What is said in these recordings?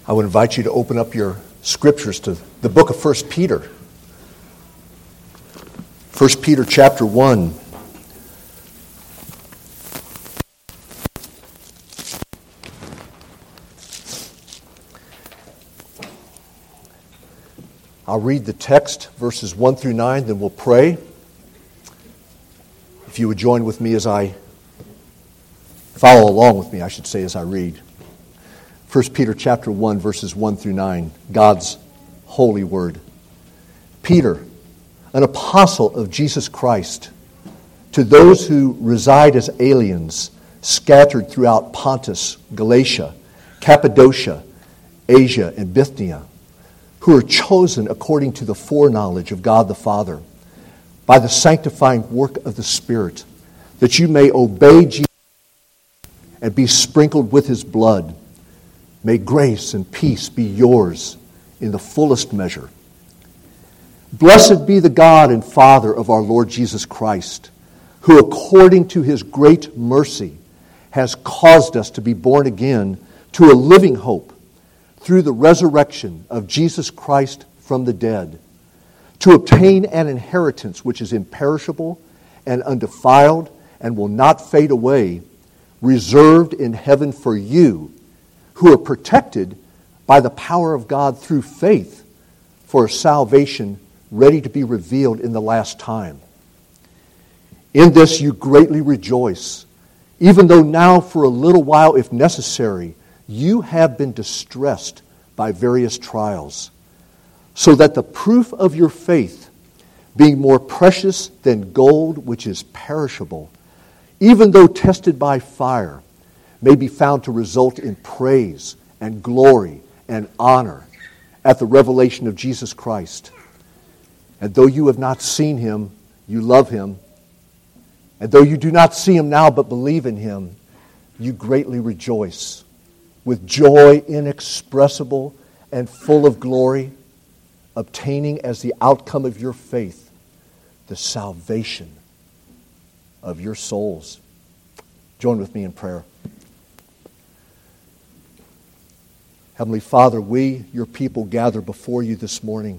I would invite you to open up your scriptures to the book of 1 Peter. 1 Peter chapter 1. I'll read the text, verses 1 through 9, then we'll pray. If you would join with me as I follow along with me, I should say, as I read. 1 Peter chapter 1, verses 1 through 9, God's holy word. Peter, an apostle of Jesus Christ, to those who reside as aliens scattered throughout Pontus, Galatia, Cappadocia, Asia, and Bithynia, who are chosen according to the foreknowledge of God the Father, by the sanctifying work of the Spirit, that you may obey Jesus and be sprinkled with His blood. May grace and peace be yours in the fullest measure. Blessed be the God and Father of our Lord Jesus Christ, who according to His great mercy has caused us to be born again to a living hope through the resurrection of Jesus Christ from the dead, to obtain an inheritance which is imperishable and undefiled and will not fade away, reserved in heaven for you, who are protected by the power of God through faith for a salvation ready to be revealed in the last time. In this you greatly rejoice, even though now for a little while, if necessary, you have been distressed by various trials, so that the proof of your faith, being more precious than gold which is perishable, even though tested by fire, may be found to result in praise and glory and honor at the revelation of Jesus Christ. And though you have not seen Him, you love Him. And though you do not see Him now but believe in Him, you greatly rejoice with joy inexpressible and full of glory, obtaining as the outcome of your faith the salvation of your souls. Join with me in prayer. Heavenly Father, we, your people, gather before you this morning.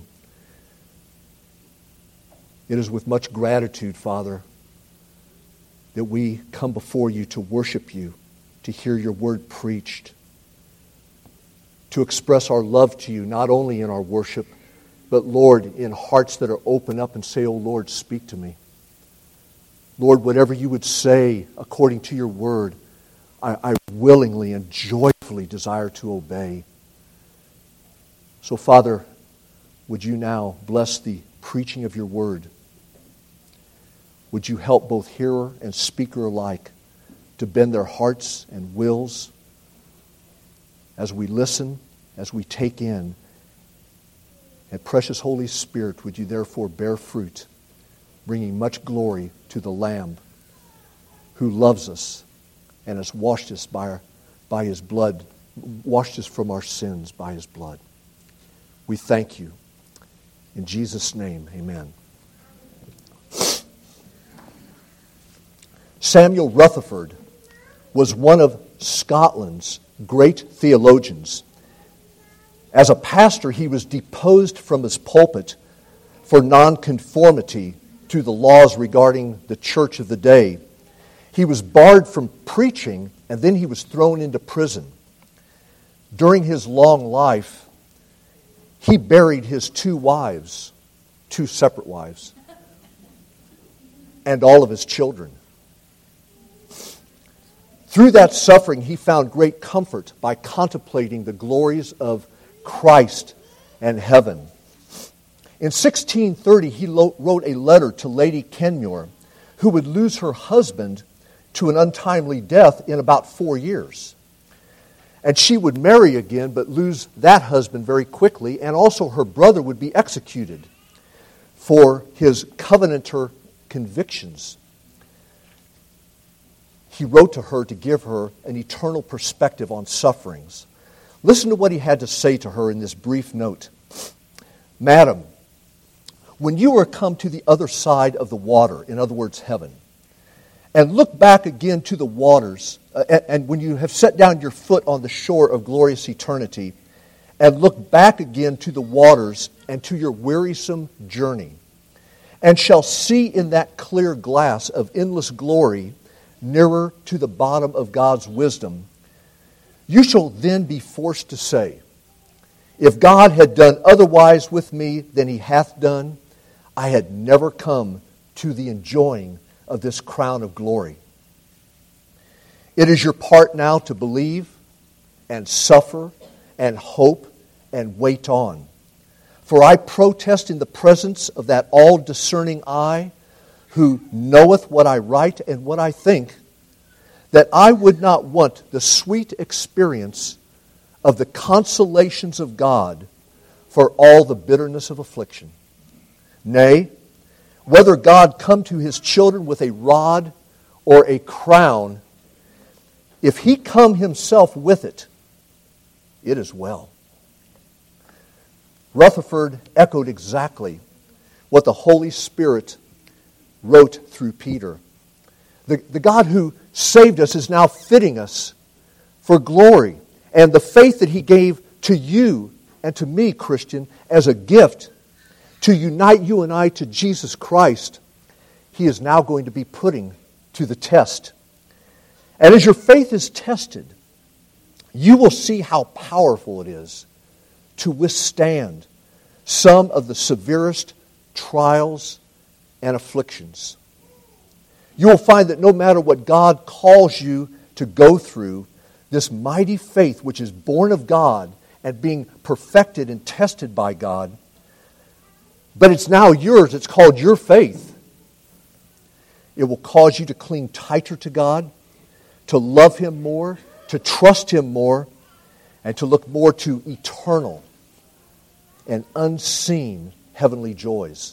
It is with much gratitude, Father, that we come before you to worship you, to hear your word preached, to express our love to you, not only in our worship, but, Lord, in hearts that are open up and say, "Oh, Lord, speak to me." Lord, whatever you would say according to your word, I willingly and joyfully desire to obey. So, Father, would you now bless the preaching of your word? Would you help both hearer and speaker alike to bend their hearts and wills as we listen, as we take in? And precious Holy Spirit, would you therefore bear fruit, bringing much glory to the Lamb who loves us and has washed us by His blood, washed us from our sins by His blood. We thank you. In Jesus' name, amen. Samuel Rutherford was one of Scotland's great theologians. As a pastor, he was deposed from his pulpit for nonconformity to the laws regarding the church of the day. He was barred from preaching, and then he was thrown into prison. During his long life, he buried his two separate wives, and all of his children. Through that suffering, he found great comfort by contemplating the glories of Christ and heaven. In 1630, he wrote a letter to Lady Kenmure, who would lose her husband to an untimely death in about 4 years. And she would marry again, but lose that husband very quickly, and also her brother would be executed for his Covenanter convictions. He wrote to her to give her an eternal perspective on sufferings. Listen to what he had to say to her in this brief note. "Madam, when you are come to the other side of the water," in other words, heaven, "and look back again to the waters, and when you have set down your foot on the shore of glorious eternity, and look back again to the waters and to your wearisome journey, and shall see in that clear glass of endless glory nearer to the bottom of God's wisdom, you shall then be forced to say, if God had done otherwise with me than he hath done, I had never come to the enjoying of this crown of glory. It is your part now to believe and suffer and hope and wait on. For I protest in the presence of that all-discerning eye, who knoweth what I write and what I think, that I would not want the sweet experience of the consolations of God for all the bitterness of affliction. Nay, whether God come to his children with a rod or a crown, if he come himself with it, it is well. Rutherford echoed exactly what the Holy Spirit wrote through Peter. The God who saved us is now fitting us for glory. And the faith that he gave to you and to me, Christian, as a gift to unite you and I to Jesus Christ, he is now going to be putting to the test. And as your faith is tested, you will see how powerful it is to withstand some of the severest trials and afflictions. You will find that no matter what God calls you to go through, this mighty faith which is born of God and being perfected and tested by God, but it's now yours, it's called your faith. It will cause you to cling tighter to God, to love him more, to trust him more, and to look more to eternal and unseen heavenly joys.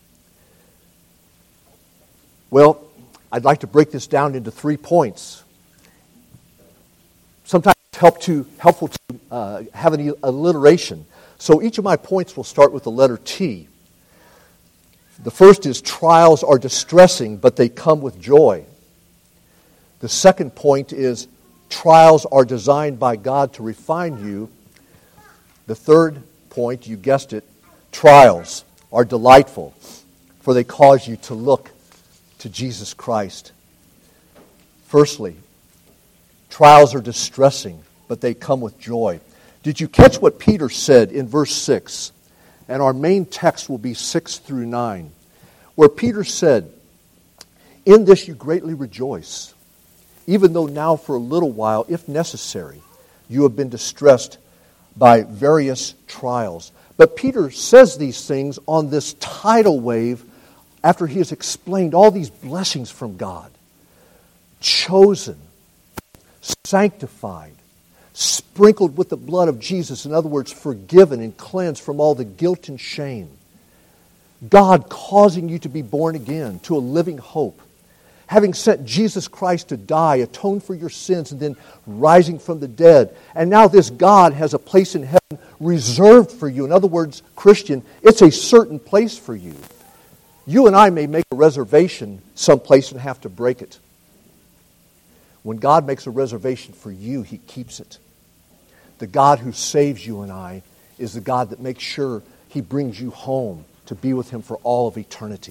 Well, I'd like to break this down into 3 points. Sometimes it's helpful to have an alliteration. So each of my points will start with the letter T. The first is trials are distressing, but they come with joy. The second point is trials are designed by God to refine you. The third point, you guessed it, trials are delightful, for they cause you to look to Jesus Christ. Firstly, trials are distressing, but they come with joy. Did you catch what Peter said in verse 6? And our main text will be 6 through 9, where Peter said, in this you greatly rejoice, even though now for a little while, if necessary, you have been distressed by various trials. But Peter says these things on this tidal wave after he has explained all these blessings from God. Chosen, sanctified, sprinkled with the blood of Jesus. In other words, forgiven and cleansed from all the guilt and shame. God causing you to be born again to a living hope. Having sent Jesus Christ to die, atone for your sins, and then rising from the dead. And now this God has a place in heaven reserved for you. In other words, Christian, it's a certain place for you. You and I may make a reservation someplace and have to break it. When God makes a reservation for you, he keeps it. The God who saves you and I is the God that makes sure he brings you home to be with him for all of eternity.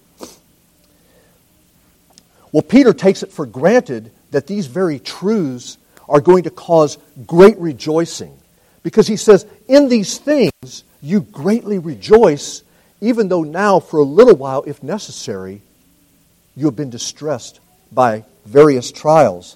Well, Peter takes it for granted that these very truths are going to cause great rejoicing, because he says, in these things you greatly rejoice, even though now for a little while, if necessary, you have been distressed by various trials.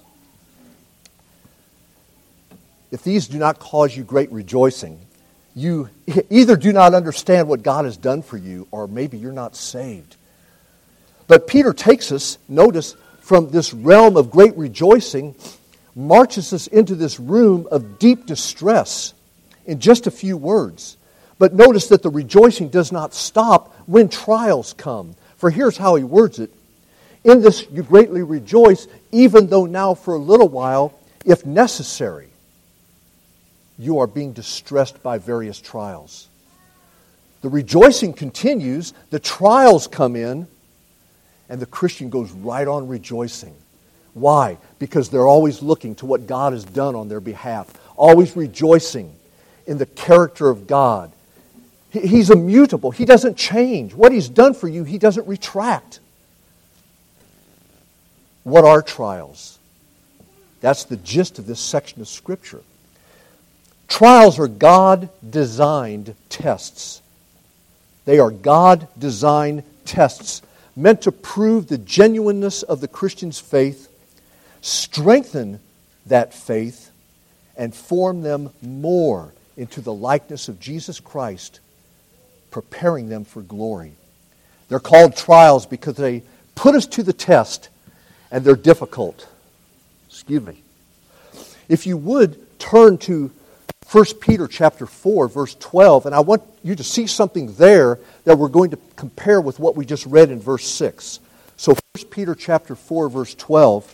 If these do not cause you great rejoicing, you either do not understand what God has done for you, or maybe you're not saved. But Peter takes us, notice, from this realm of great rejoicing, marches us into this room of deep distress in just a few words. But notice that the rejoicing does not stop when trials come. For here's how he words it. In this you greatly rejoice, even though now for a little while, if necessary, you are being distressed by various trials. The rejoicing continues, the trials come in, and the Christian goes right on rejoicing. Why? Because they're always looking to what God has done on their behalf. Always rejoicing in the character of God. He's immutable. He doesn't change. What He's done for you, He doesn't retract. What are trials? That's the gist of this section of Scripture. Trials are God-designed tests. They are God-designed tests meant to prove the genuineness of the Christian's faith, strengthen that faith, and form them more into the likeness of Jesus Christ, preparing them for glory. They're called trials because they put us to the test, and they're difficult. Excuse me. If you would turn to 1 Peter chapter 4, verse 12, and I want you to see something there that we're going to compare with what we just read in verse 6. So 1 Peter chapter 4, verse 12,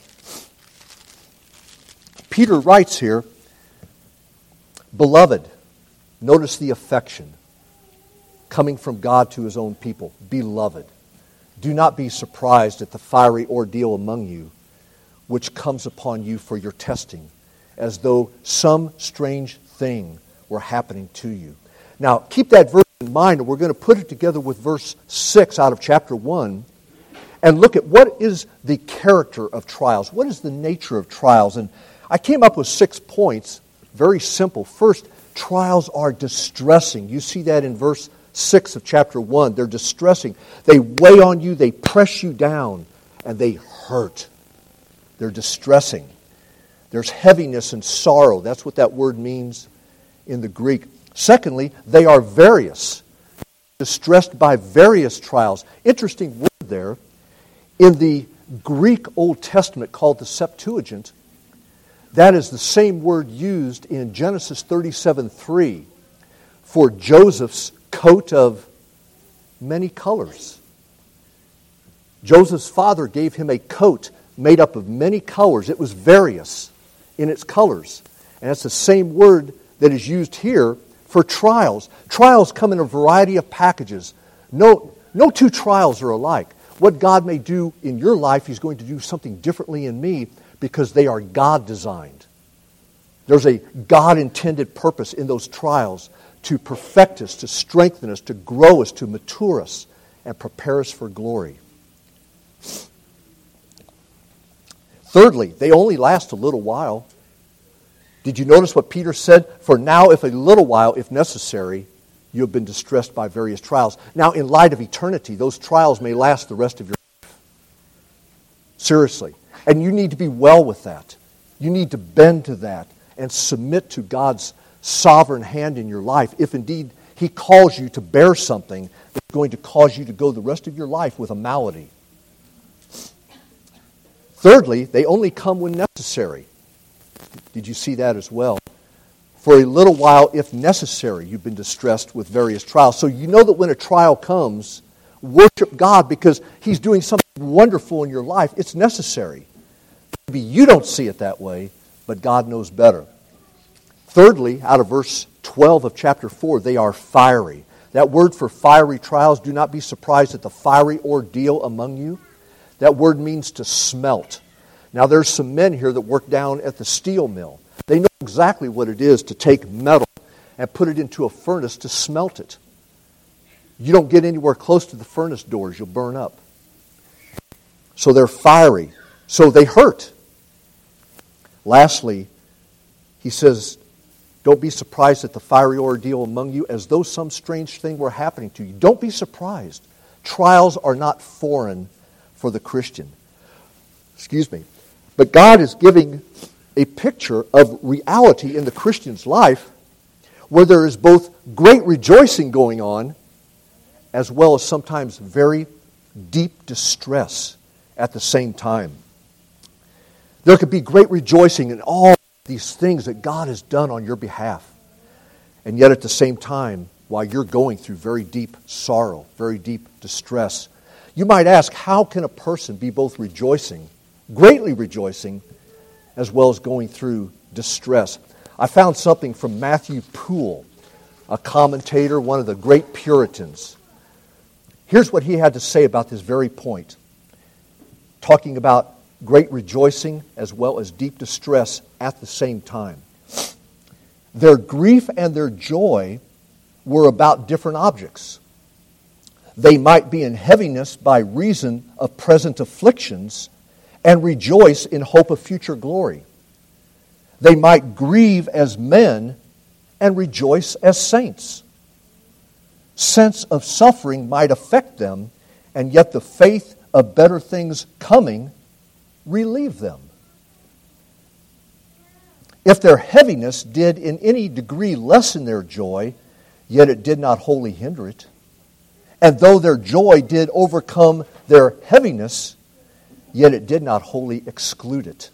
Peter writes here, "Beloved," notice the affection coming from God to His own people. "Beloved, do not be surprised at the fiery ordeal among you, which comes upon you for your testing, as though some strange thing were happening to you." Now, keep that verse in mind, and we're going to put it together with verse 6 out of chapter 1, and look at what is the character of trials. What is the nature of trials? And I came up with 6 points, very simple. First, trials are distressing. You see that in verse 6 of chapter 1. They're distressing. They weigh on you, they press you down, and they hurt. They're distressing. There's heaviness and sorrow. That's what that word means in the Greek. Secondly, they are various. Distressed by various trials. Interesting word there. In the Greek Old Testament called the Septuagint, that is the same word used in Genesis 37:3 for Joseph's coat of many colors. Joseph's father gave him a coat made up of many colors. It was various in its colors. And it's the same word that is used here for trials. Trials come in a variety of packages. No two trials are alike. What God may do in your life, He's going to do something differently in me because they are God-designed. There's a God-intended purpose in those trials to perfect us, to strengthen us, to grow us, to mature us, and prepare us for glory. Thirdly, they only last a little while. Did you notice what Peter said? "For now, if a little while, if necessary, you have been distressed by various trials." Now, in light of eternity, those trials may last the rest of your life. Seriously. And you need to be well with that. You need to bend to that and submit to God's sovereign hand in your life. If indeed He calls you to bear something that's going to cause you to go the rest of your life with a malady. Thirdly, they only come when necessary. Did you see that as well? For a little while, if necessary, you've been distressed with various trials. So you know that when a trial comes, worship God because He's doing something wonderful in your life. It's necessary. Maybe you don't see it that way, but God knows better. Thirdly, out of verse 12 of chapter 4, they are fiery. That word for fiery trials, do not be surprised at the fiery ordeal among you. That word means to smelt. Now there's some men here that work down at the steel mill. They know exactly what it is to take metal and put it into a furnace to smelt it. You don't get anywhere close to the furnace doors, you'll burn up. So they're fiery. So they hurt. Lastly, he says, don't be surprised at the fiery ordeal among you as though some strange thing were happening to you. Don't be surprised. Trials are not foreign for the Christian. But God is giving a picture of reality in the Christian's life where there is both great rejoicing going on as well as sometimes very deep distress at the same time. There could be great rejoicing in all these things that God has done on your behalf. And yet at the same time, while you're going through very deep sorrow, very deep distress, you might ask, how can a person be both rejoicing, greatly rejoicing, as well as going through distress? I found something from Matthew Poole, a commentator, one of the great Puritans. Here's what he had to say about this very point, talking about great rejoicing as well as deep distress at the same time. Their grief and their joy were about different objects. They might be in heaviness by reason of present afflictions and rejoice in hope of future glory. They might grieve as men and rejoice as saints. Sense of suffering might affect them, and yet the faith of better things coming relieve them. If their heaviness did in any degree lessen their joy, yet it did not wholly hinder it. And though their joy did overcome their heaviness, yet it did not wholly exclude it.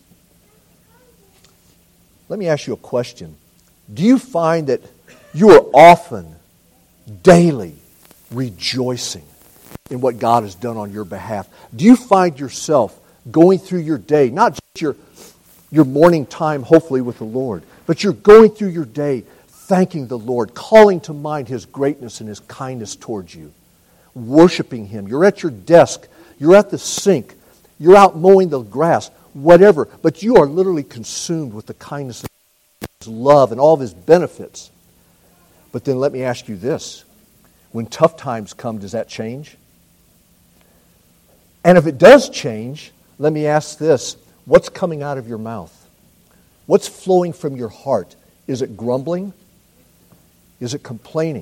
Let me ask you a question. Do you find that you are often, daily, rejoicing in what God has done on your behalf? Do you find yourself going through your day, not just your morning time, hopefully, with the Lord, but you're going through your day thanking the Lord, calling to mind His greatness and His kindness towards you, worshiping Him. You're at your desk, you're at the sink, you're out mowing the grass, whatever, but you are literally consumed with the kindness of His love and all of His benefits. But then let me ask you this. When tough times come, does that change? And if it does change, let me ask this. What's coming out of your mouth? What's flowing from your heart? Is it grumbling? Is it complaining?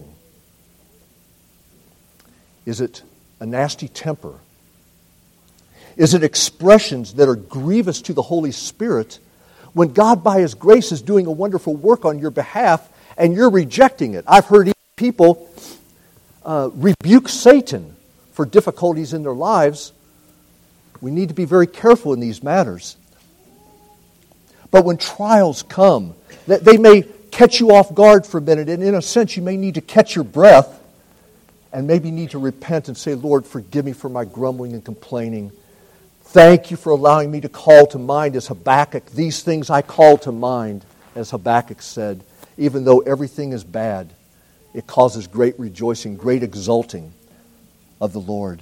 Is it a nasty temper? Is it expressions that are grievous to the Holy Spirit when God, by His grace, is doing a wonderful work on your behalf and you're rejecting it? I've heard people rebuke Satan for difficulties in their lives. We need to be very careful in these matters. But when trials come, they may catch you off guard for a minute, and in a sense you may need to catch your breath and maybe need to repent and say, Lord, forgive me for my grumbling and complaining. Thank you for allowing me to call to mind, as Habakkuk, these things I call to mind, as Habakkuk said. Even though everything is bad, it causes great rejoicing, great exulting of the Lord.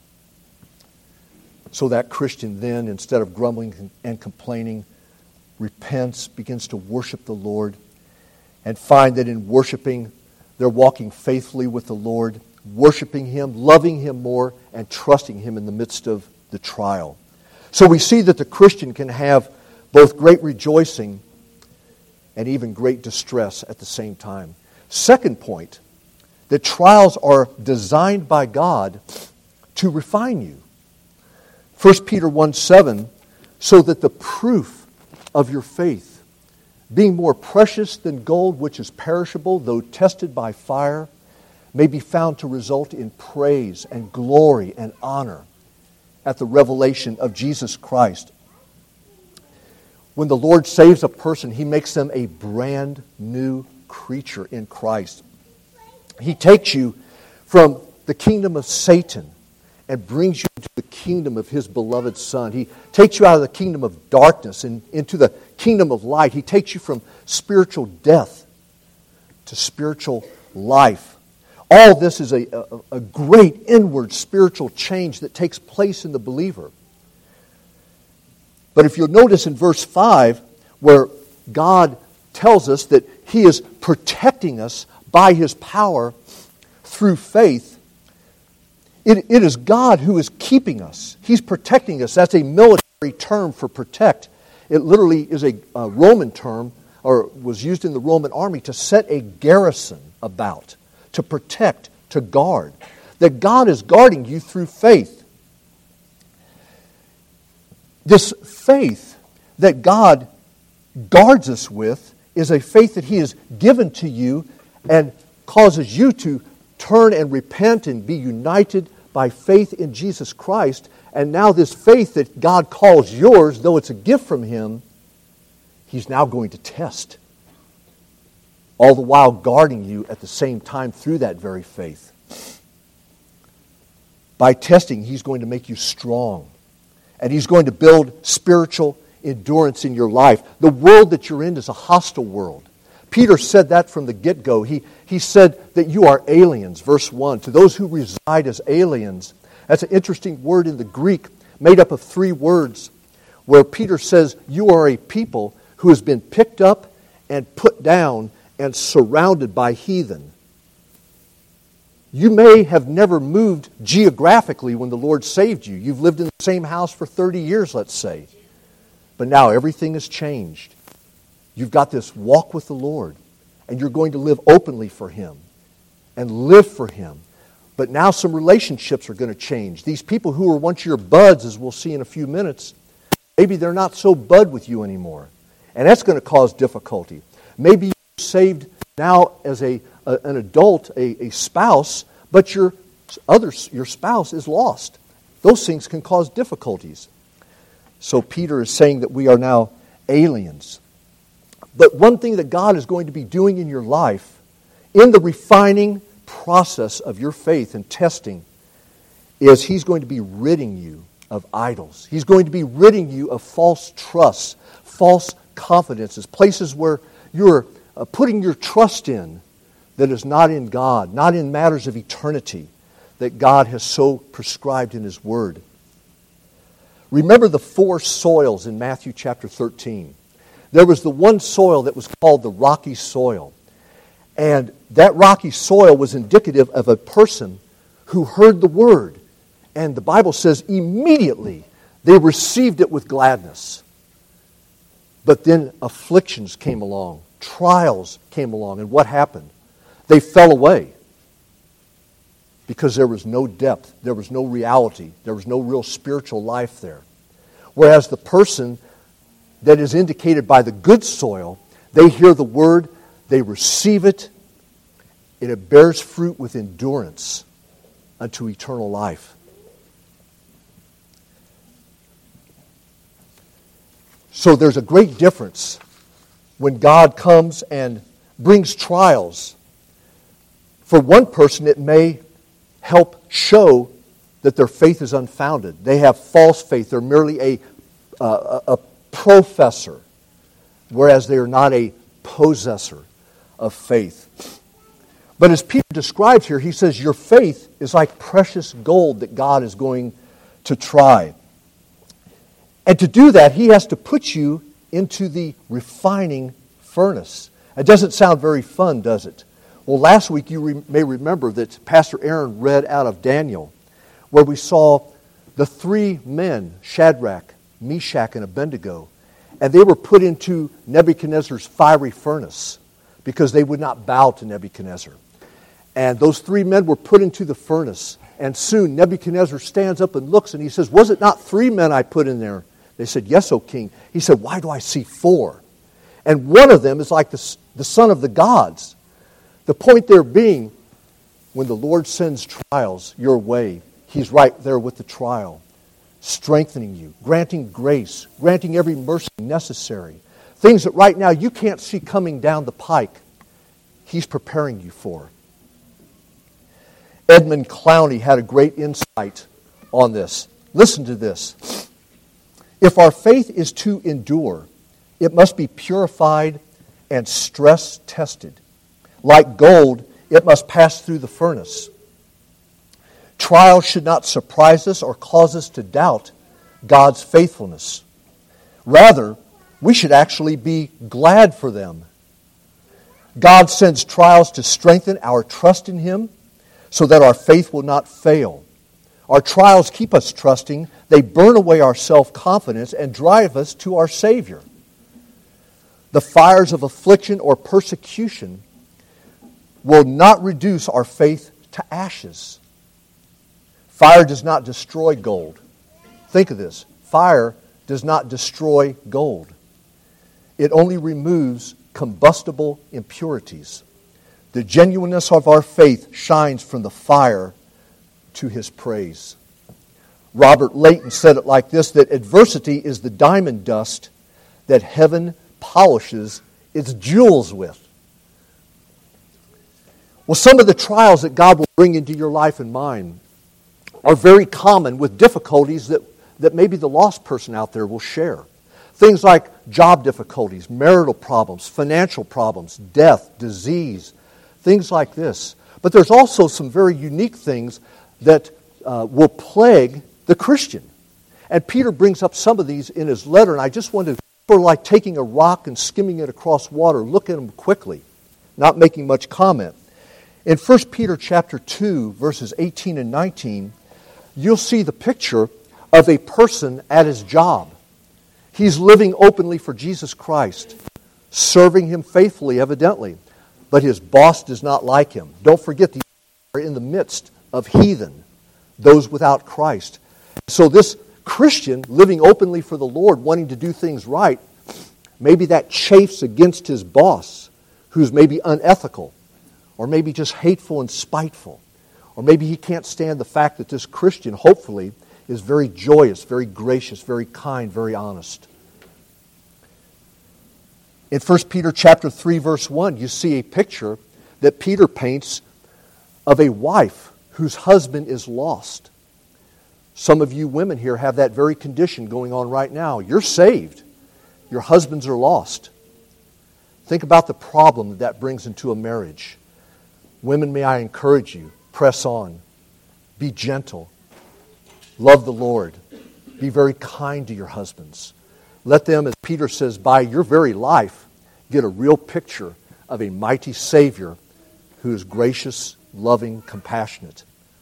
So that Christian then, instead of grumbling and complaining, repents, begins to worship the Lord, and find that in worshiping, they're walking faithfully with the Lord, worshiping Him, loving Him more, and trusting Him in the midst of the trial. So we see that the Christian can have both great rejoicing and even great distress at the same time. Second point, that trials are designed by God to refine you. 1 Peter 1:7, so that the proof of your faith, being more precious than gold which is perishable, though tested by fire, may be found to result in praise and glory and honor at the revelation of Jesus Christ. When the Lord saves a person, He makes them a brand new creature in Christ. He takes you from the kingdom of Satan and brings you to the kingdom of His beloved Son. He takes you out of the kingdom of darkness and into the kingdom of light. He takes you from spiritual death to spiritual life. All this is a great inward spiritual change that takes place in the believer. But if you'll notice in verse 5, where God tells us that He is protecting us by His power through faith, it is God who is keeping us. He's protecting us. That's a military term for protect. It literally is a Roman term, or was used in the Roman army to set a garrison about, to protect, to guard. That God is guarding you through faith. This faith that God guards us with is a faith that He has given to you and causes you to turn and repent and be united by faith in Jesus Christ. And now this faith that God calls yours, though it's a gift from Him, He's now going to test. All the while guarding you at the same time through that very faith. By testing, He's going to make you strong. And He's going to build spiritual endurance in your life. The world that you're in is a hostile world. Peter said that from the get-go. He said that you are aliens, verse 1. To those who reside as aliens. That's an interesting word in the Greek, made up of 3 words, where Peter says you are a people who has been picked up and put down and surrounded by heathen. You may have never moved geographically when the Lord saved you. You've lived in the same house for 30 years, let's say. But now everything has changed. You've got this walk with the Lord, and you're going to live openly for Him and live for Him. But now some relationships are going to change. These people who were once your buds, as we'll see in a few minutes, maybe they're not so bud with you anymore. And that's going to cause difficulty. Maybe you're saved now as an adult, a spouse, but your spouse is lost. Those things can cause difficulties. So Peter is saying that we are now aliens. But one thing that God is going to be doing in your life, in the refining process of your faith and testing, is He's going to be ridding you of idols. He's going to be ridding you of false trusts, false confidences, places where you're putting your trust in that is not in God, not in matters of eternity that God has so prescribed in His Word. Remember the 4 soils in Matthew chapter 13. There was the one soil that was called the rocky soil. And that rocky soil was indicative of a person who heard the Word. And the Bible says immediately they received it with gladness. But then afflictions came along, trials came along, and what happened? They fell away because there was no depth, there was no reality, there was no real spiritual life there. Whereas the person that is indicated by the good soil, they hear the Word, they receive it, and it bears fruit with endurance unto eternal life. So there's a great difference when God comes and brings trials. For one person, it may help show that their faith is unfounded. They have false faith. They're merely a professor, whereas they are not a possessor of faith. But as Peter describes here, he says, your faith is like precious gold that God is going to try. And to do that, He has to put you into the refining furnace. It doesn't sound very fun, does it? Well, last week you may remember that Pastor Aaron read out of Daniel, where we saw the 3 men, Shadrach, Meshach, and Abednego, and they were put into Nebuchadnezzar's fiery furnace because they would not bow to Nebuchadnezzar. And those 3 men were put into the furnace, and soon Nebuchadnezzar stands up and looks, and he says, was it not 3 men I put in there? They said, yes, O king. He said, why do I see 4? And one of them is like the son of the gods. The point there being, when the Lord sends trials your way, He's right there with the trial, strengthening you, granting grace, granting every mercy necessary. Things that right now you can't see coming down the pike, He's preparing you for. Edmund Clowney had a great insight on this. Listen to this. If our faith is to endure, it must be purified and stress-tested. Like gold, it must pass through the furnace. Trials should not surprise us or cause us to doubt God's faithfulness. Rather, we should actually be glad for them. God sends trials to strengthen our trust in Him so that our faith will not fail. Our trials keep us trusting. They burn away our self-confidence and drive us to our Savior. The fires of affliction or persecution will not reduce our faith to ashes. Fire does not destroy gold. Think of this. Fire does not destroy gold. It only removes combustible impurities. The genuineness of our faith shines from the fire to His praise. Robert Leighton said it like this, that adversity is the diamond dust that heaven polishes its jewels with. Well, some of the trials that God will bring into your life and mine are very common with difficulties that maybe the lost person out there will share. Things like job difficulties, marital problems, financial problems, death, disease, things like this. But there's also some very unique things that will plague the Christian. And Peter brings up some of these in his letter, and I just want to, sort of like taking a rock and skimming it across water, look at them quickly. not making much comment. In 1 Peter chapter 2, verses 18 and 19, you'll see the picture of a person at his job. He's living openly for Jesus Christ, serving Him faithfully, evidently. But his boss does not like him. Don't forget, these are in the midst of heathen, those without Christ. So this Christian living openly for the Lord, wanting to do things right, maybe that chafes against his boss, who's maybe unethical, or maybe just hateful and spiteful. Or maybe he can't stand the fact that this Christian, hopefully, is very joyous, very gracious, very kind, very honest. In 1 Peter chapter 3, verse 1, you see a picture that Peter paints of a wife whose husband is lost. Some of you women here have that very condition going on right now. You're saved. Your husbands are lost. Think about the problem that brings into a marriage. Women, may I encourage you, press on. Be gentle. Love the Lord. Be very kind to your husbands. Let them, as Peter says, by your very life, get a real picture of a mighty Savior who is gracious, loving, compassionate.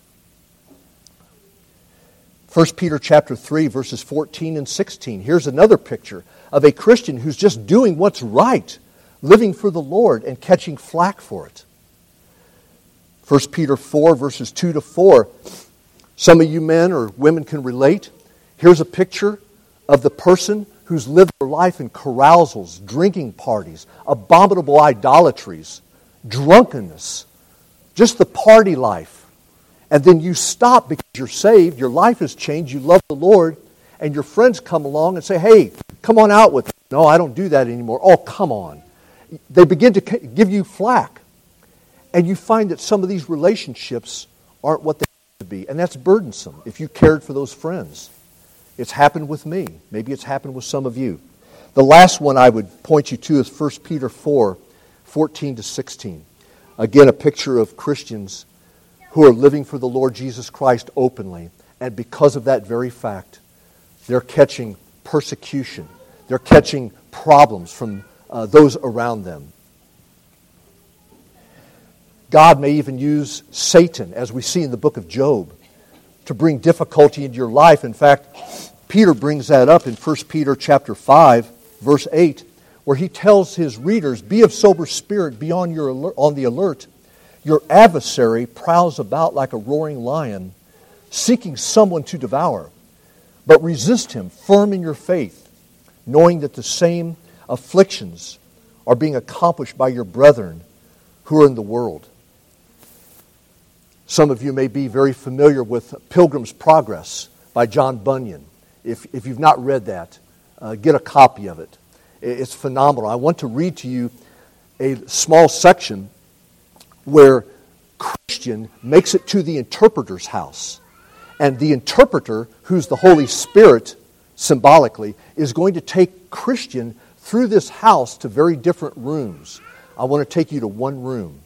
1 Peter chapter 3, verses 14 and 16. Here's another picture of a Christian who's just doing what's right, living for the Lord and catching flack for it. 1 Peter 4, verses 2 to 4. Some of you men or women can relate. Here's a picture of the person who's lived their life in carousals, drinking parties, abominable idolatries, drunkenness, just the party life. And then you stop because you're saved, your life has changed, you love the Lord, and your friends come along and say, hey, come on out with me. No, I don't do that anymore. Oh, come on. They begin to give you flack. And you find that some of these relationships aren't what they used to be. And that's burdensome if you cared for those friends. It's happened with me. Maybe it's happened with some of you. The last one I would point you to is 1 Peter 4, 14 to 16. Again, a picture of Christians who are living for the Lord Jesus Christ openly. And because of that very fact, they're catching persecution. They're catching problems from those around them. God may even use Satan, as we see in the book of Job, to bring difficulty into your life. In fact, Peter brings that up in 1 Peter chapter 5, verse 8, where he tells his readers, be of sober spirit, be on the alert. Your adversary prowls about like a roaring lion, seeking someone to devour. But resist him, firm in your faith, knowing that the same afflictions are being accomplished by your brethren who are in the world. Some of you may be very familiar with Pilgrim's Progress by John Bunyan. If you've not read that, get a copy of it. It's phenomenal. I want to read to you a small section where Christian makes it to the interpreter's house. And the interpreter, who's the Holy Spirit, symbolically, is going to take Christian through this house to very different rooms. I want to take you to one room.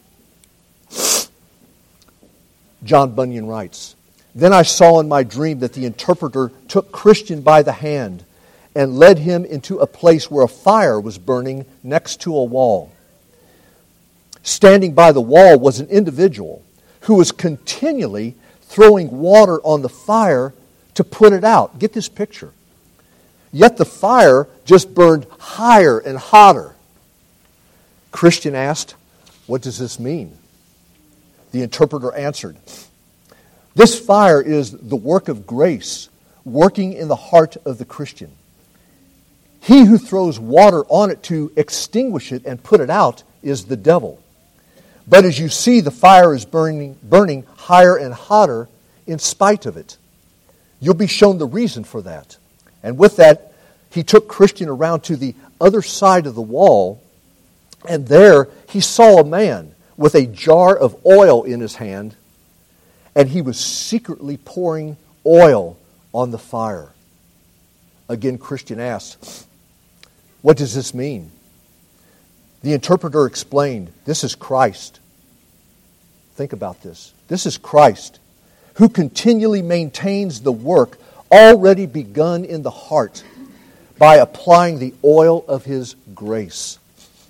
John Bunyan writes, then I saw in my dream that the interpreter took Christian by the hand and led him into a place where a fire was burning next to a wall. Standing by the wall was an individual who was continually throwing water on the fire to put it out. Get this picture. Yet the fire just burned higher and hotter. Christian asked, what does this mean? The interpreter answered, this fire is the work of grace working in the heart of the Christian. He who throws water on it to extinguish it and put it out is the devil. But as you see, the fire is burning higher and hotter in spite of it. You'll be shown the reason for that. And with that, he took Christian around to the other side of the wall, and there he saw a man with a jar of oil in his hand, and he was secretly pouring oil on the fire. Again, Christian asked, what does this mean? The interpreter explained, this is Christ. Think about this. This is Christ, who continually maintains the work already begun in the heart by applying the oil of His grace.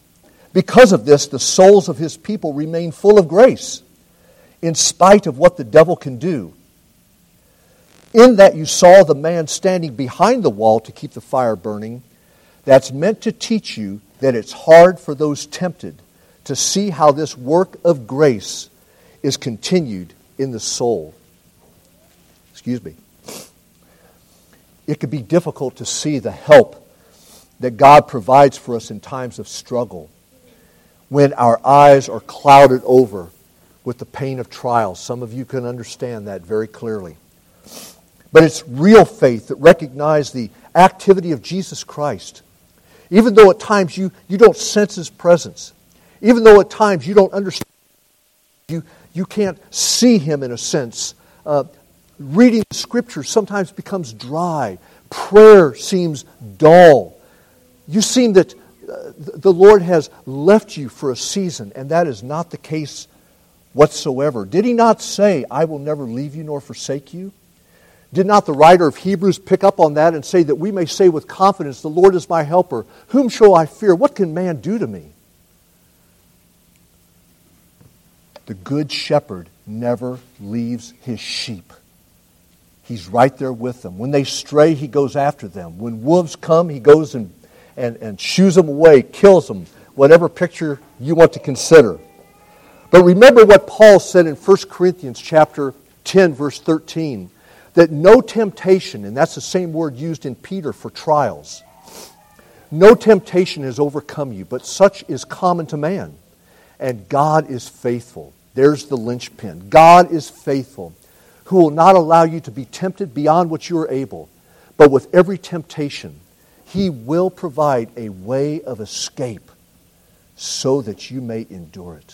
Because of this, the souls of his people remain full of grace, in spite of what the devil can do. In that you saw the man standing behind the wall to keep the fire burning, that's meant to teach you that it's hard for those tempted to see how this work of grace is continued in the soul. Excuse me. It can be difficult to see the help that God provides for us in times of struggle, when our eyes are clouded over with the pain of trials. Some of you can understand that very clearly. But it's real faith that recognizes the activity of Jesus Christ. Even though at times you don't sense His presence. Even though at times you don't understand, you can't see Him in a sense. Reading the Scripture sometimes becomes dry. Prayer seems dull. You seem that the Lord has left you for a season, and that is not the case whatsoever. Did He not say, "I will never leave you nor forsake you"? Did not the writer of Hebrews pick up on that and say that we may say with confidence, "The Lord is my helper. Whom shall I fear? What can man do to me?" The good shepherd never leaves his sheep. He's right there with them. When they stray, He goes after them. When wolves come, He goes and shoos them away, kills them, whatever picture you want to consider. But remember what Paul said in 1 Corinthians chapter 10, verse 13, that no temptation, and that's the same word used in Peter for trials, no temptation has overcome you, but such is common to man. And God is faithful. There's the linchpin. God is faithful, who will not allow you to be tempted beyond what you are able, but with every temptation, He will provide a way of escape so that you may endure it.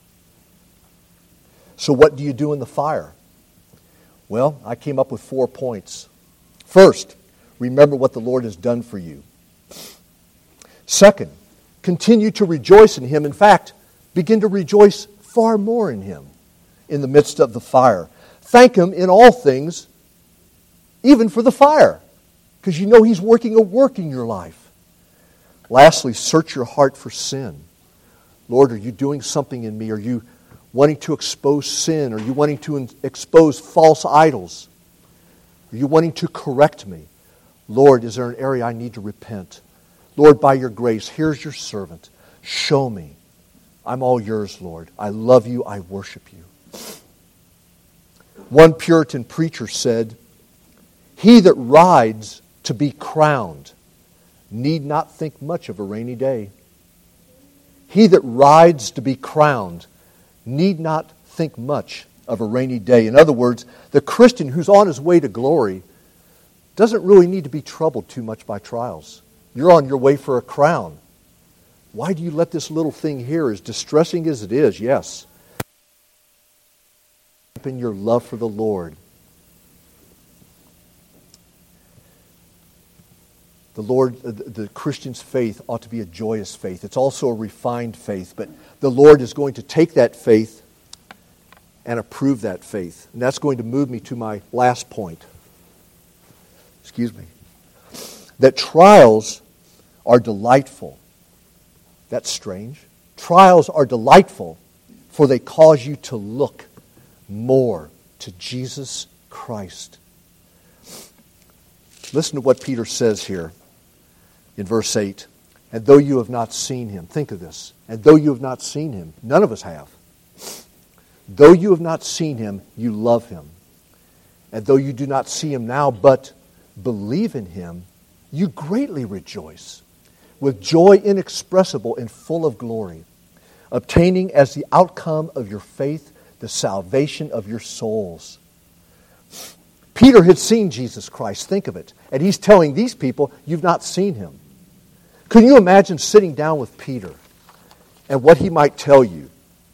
So what do you do in the fire? Well, I came up with 4 points. First, remember what the Lord has done for you. Second, continue to rejoice in Him. In fact, begin to rejoice far more in Him in the midst of the fire. Thank Him in all things, even for the fire, because you know He's working a work in your life. Lastly, search your heart for sin. Lord, are you doing something in me? Are you wanting to expose sin? Are you wanting to expose false idols? Are you wanting to correct me? Lord, is there an area I need to repent? Lord, by your grace, here's your servant. Show me. I'm all yours, Lord. I love you. I worship you. One Puritan preacher said, "He that rides to be crowned need not think much of a rainy day." He that rides to be crowned need not think much of a rainy day. In other words, the Christian who's on his way to glory doesn't really need to be troubled too much by trials. You're on your way for a crown. Why do you let this little thing here, as distressing as it is, yes, in your love for the Lord? The Christian's faith ought to be a joyous faith. It's also a refined faith, but the Lord is going to take that faith and approve that faith. And that's going to move me to my last point. Excuse me. That trials are delightful. That's strange. Trials are delightful, for they cause you to look more to Jesus Christ. Listen to what Peter says here in verse 8. And though you have not seen Him, think of this. And though you have not seen Him, none of us have. Though you have not seen Him, you love Him. And though you do not see Him now, but believe in Him, you greatly rejoice, with joy inexpressible and full of glory, obtaining as the outcome of your faith the salvation of your souls. Peter had seen Jesus Christ, think of it. And he's telling these people, you've not seen Him. Can you imagine sitting down with Peter and what he might tell you?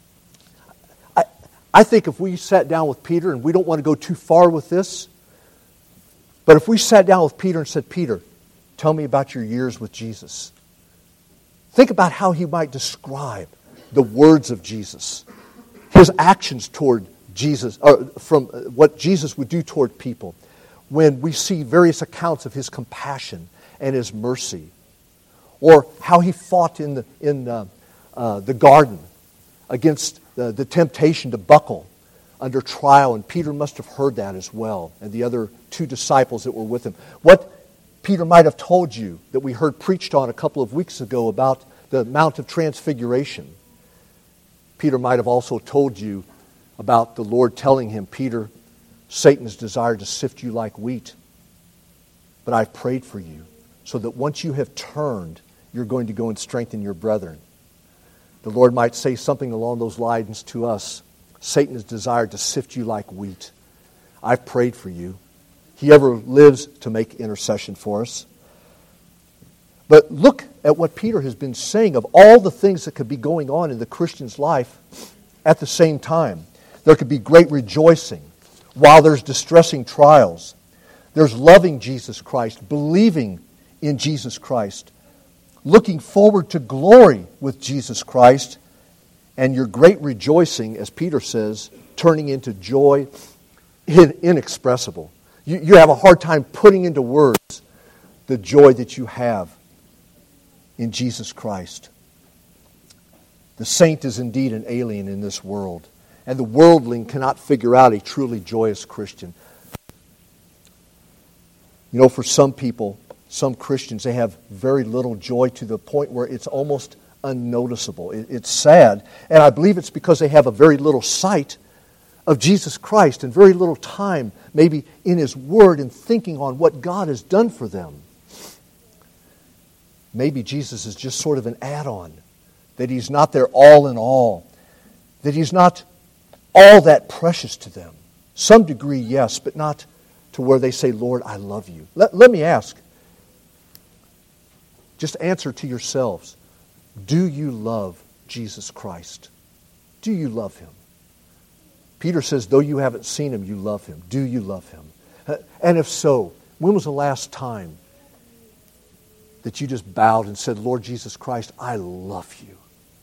I think if we sat down with Peter, and we don't want to go too far with this, but if we sat down with Peter and said, "Peter, tell me about your years with Jesus." Think about how he might describe the words of Jesus, His actions toward Jesus, from what Jesus would do toward people. When we see various accounts of His compassion and His mercy, or how He fought in the garden, against the temptation to buckle under trial, and Peter must have heard that as well, and the other two disciples that were with him. What Peter might have told you that we heard preached on a couple of weeks ago about the Mount of Transfiguration. Peter might have also told you about the Lord telling him, Peter, Satan has desired to sift you like wheat, but I've prayed for you, so that once you have turned, you're going to go and strengthen your brethren. The Lord might say something along those lines to us. Satan has desired to sift you like wheat. I've prayed for you. He ever lives to make intercession for us. But look at what Peter has been saying of all the things that could be going on in the Christian's life at the same time. There could be great rejoicing while there's distressing trials. There's loving Jesus Christ, believing in Jesus Christ, looking forward to glory with Jesus Christ, and your great rejoicing, as Peter says, turning into joy inexpressible. You have a hard time putting into words the joy that you have in Jesus Christ. The saint is indeed an alien in this world, and the worldling cannot figure out a truly joyous Christian. You know, for some people, some Christians, they have very little joy to the point where it's almost unnoticeable. It's sad, and I believe it's because they have a very little sight of Jesus Christ and very little time maybe in His Word and thinking on what God has done for them. Maybe Jesus is just sort of an add-on, that He's not their all in all, that He's not all that precious to them. Some degree, yes, but not to where they say, Lord, I love you. Let me ask, just answer to yourselves, do you love Jesus Christ? Do you love Him? Peter says, though you haven't seen Him, you love Him. Do you love Him? And if so, when was the last time that you just bowed and said, Lord Jesus Christ, I love you.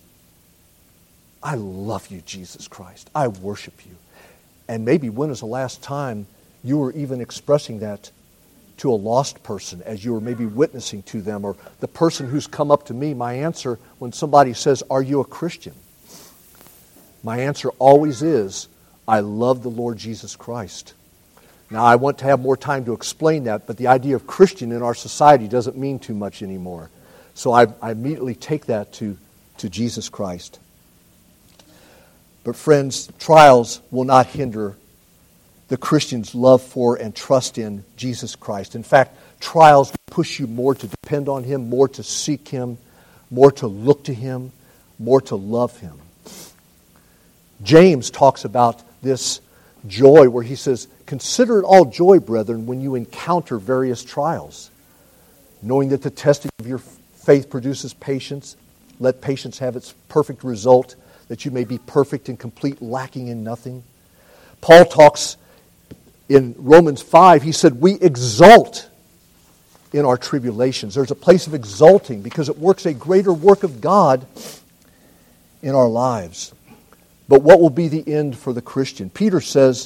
I love you, Jesus Christ. I worship you. And maybe when was the last time you were even expressing that to a lost person as you were maybe witnessing to them, or the person who's come up to me? My answer when somebody says, are you a Christian? My answer always is, I love the Lord Jesus Christ. Now, I want to have more time to explain that, but the idea of Christian in our society doesn't mean too much anymore. So I immediately take that to Jesus Christ. But friends, trials will not hinder the Christian's love for and trust in Jesus Christ. In fact, trials push you more to depend on Him, more to seek Him, more to look to Him, more to love Him. James talks about this joy where he says, consider it all joy, brethren, when you encounter various trials, knowing that the testing of your faith produces patience. Let patience have its perfect result, that you may be perfect and complete, lacking in nothing. Paul talks in Romans 5, he said, we exult in our tribulations. There's a place of exulting because it works a greater work of God in our lives. But what will be the end for the Christian? Peter says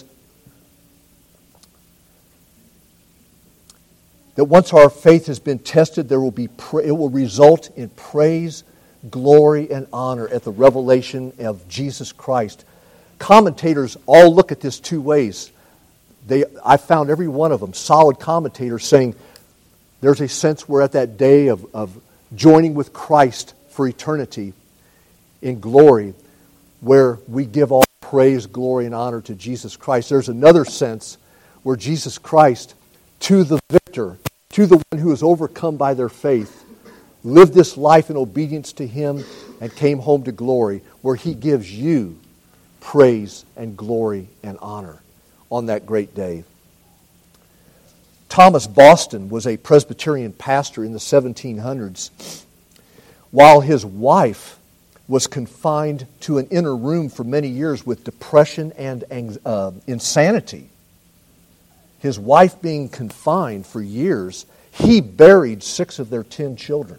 that once our faith has been tested, it will result in praise, glory, and honor at the revelation of Jesus Christ. Commentators all look at this two ways. I found every one of them, solid commentators, saying there's a sense we're at that day of joining with Christ for eternity in glory, where we give all praise, glory, and honor to Jesus Christ. There's another sense where Jesus Christ, to the victor, to the one who is overcome by their faith, lived this life in obedience to Him and came home to glory, where He gives you praise and glory and honor on that great day. Thomas Boston was a Presbyterian pastor in the 1700s. While his wife was confined to an inner room for many years with depression and insanity, his wife being confined for years, he buried 6 of their 10 children,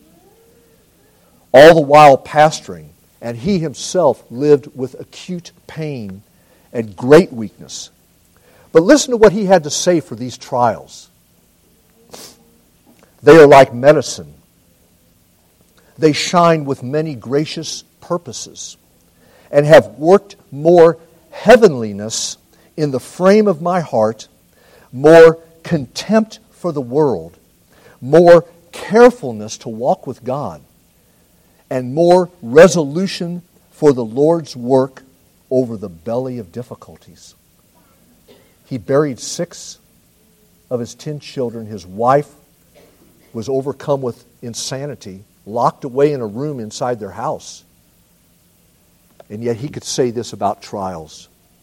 all the while pastoring, and he himself lived with acute pain and great weakness. But listen to what he had to say for these trials. They are like medicine. they shine with many gracious purposes, and have worked more heavenliness in the frame of my heart, more contempt for the world, more carefulness to walk with God, and more resolution for the Lord's work over the belly of difficulties. He buried 6 of his 10 children. His wife was overcome with insanity, locked away in a room inside their house. And yet he could say this about trials.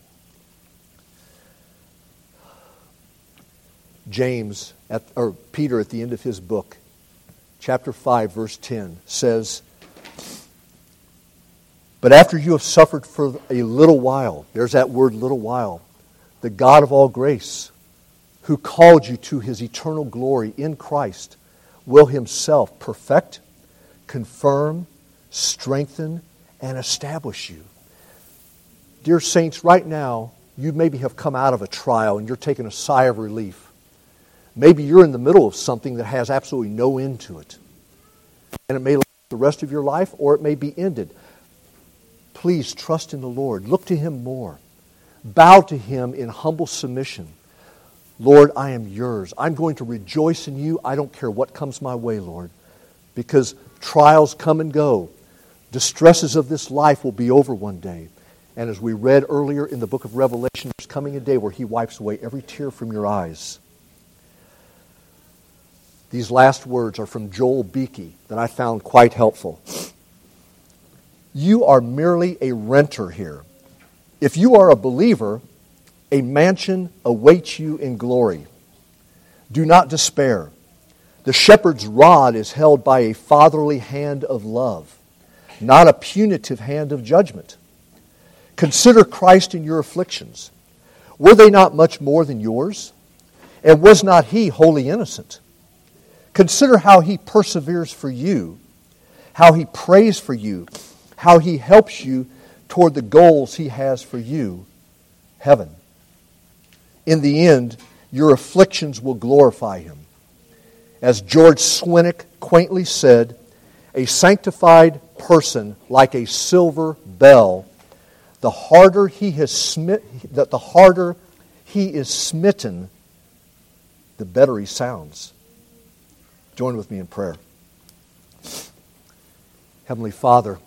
Peter at the end of his book, chapter 5, verse 10, says, "But after you have suffered for a little while," there's that word little while, "the God of all grace, who called you to His eternal glory in Christ, will Himself perfect, confirm, strengthen, and establish you." Dear saints, right now, you maybe have come out of a trial and you're taking a sigh of relief. Maybe you're in the middle of something that has absolutely no end to it. And it may last the rest of your life, or it may be ended. Please trust in the Lord. Look to Him more. Bow to Him in humble submission. Lord, I am yours. I'm going to rejoice in you. I don't care what comes my way, Lord, because trials come and go. Distresses of this life will be over one day. And as we read earlier in the book of Revelation, there's coming a day where He wipes away every tear from your eyes. These last words are from Joel Beakey that I found quite helpful. You are merely a renter here. If you are a believer, a mansion awaits you in glory. Do not despair. The shepherd's rod is held by a fatherly hand of love, not a punitive hand of judgment. Consider Christ in your afflictions. Were they not much more than yours? And was not He wholly innocent? Consider how He perseveres for you, how He prays for you, how He helps you toward the goals He has for you, heaven. In the end, your afflictions will glorify Him. As George Swinnock quaintly said, a sanctified person like a silver bell, the harder he is smitten, the better he sounds. Join with me in prayer. Heavenly Father,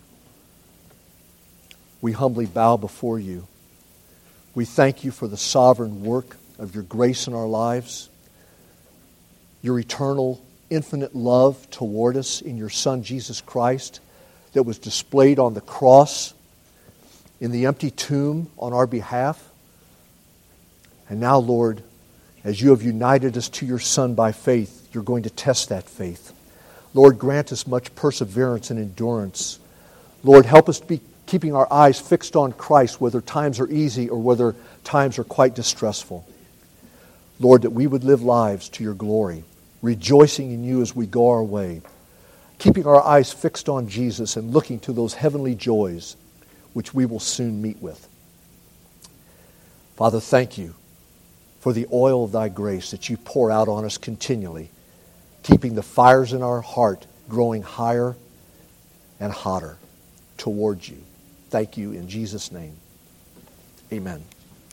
we humbly bow before you. We thank you for the sovereign work of your grace in our lives, your eternal, infinite love toward us in your Son, Jesus Christ, that was displayed on the cross, in the empty tomb on our behalf. And now, Lord, as you have united us to your Son by faith, you're going to test that faith. Lord, grant us much perseverance and endurance. Lord, help us be keeping our eyes fixed on Christ, whether times are easy or whether times are quite distressful. Lord, that we would live lives to your glory, rejoicing in you as we go our way, keeping our eyes fixed on Jesus and looking to those heavenly joys which we will soon meet with. Father, thank you for the oil of thy grace that you pour out on us continually, keeping the fires in our heart growing higher and hotter towards you. Thank you in Jesus' name. Amen.